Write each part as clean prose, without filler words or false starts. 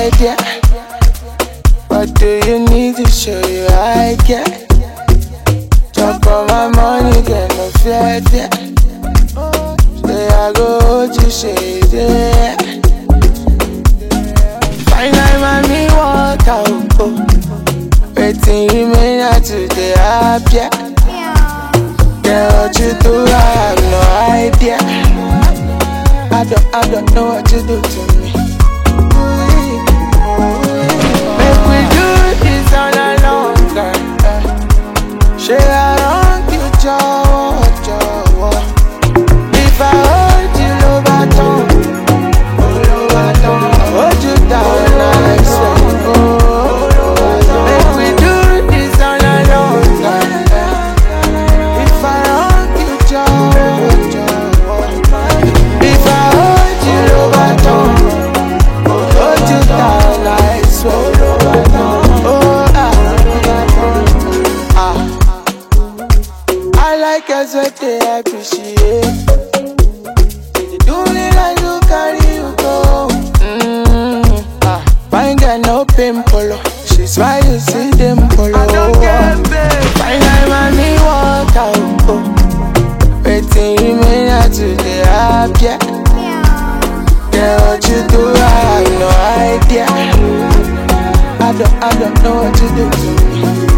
idea. What do you need to show you I get? Jump on my money, get no fear, yeah. Say I go hold you, say yeah. Finally, mommy, walk out, oh. Waiting, remain out today, happy. Yeah, what you do, I have no idea. I don't know what you do to me. Make we do this on a longer. Share around you, Jawa. If I hold you, over hold you down, I swear. Make we do this on a longer. If I hold you, Jawa. If I hold you, over hold you down, I swear. I like us what they appreciate. They do me like you carry you go. Fine girl, no pimple. She's why you see them polo. I don't care, babe. Fine mommy, walk out. Oh. Waiting, remain out today, happy. Yeah, what you do, I have no idea. I don't know what you do to me.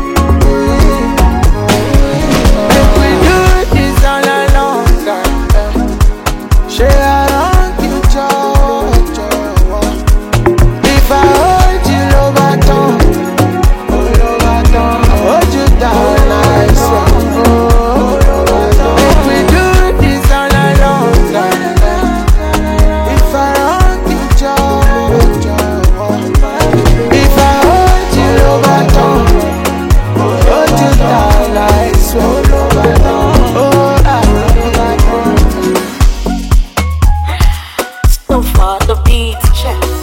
If we do this on a longer, share around you, Jawa. If I hold you, over hold you down, I swear. If we do this on a longer, if I hold you, Jawa. If I hold you, over hold you down, I swear. So far the beats check.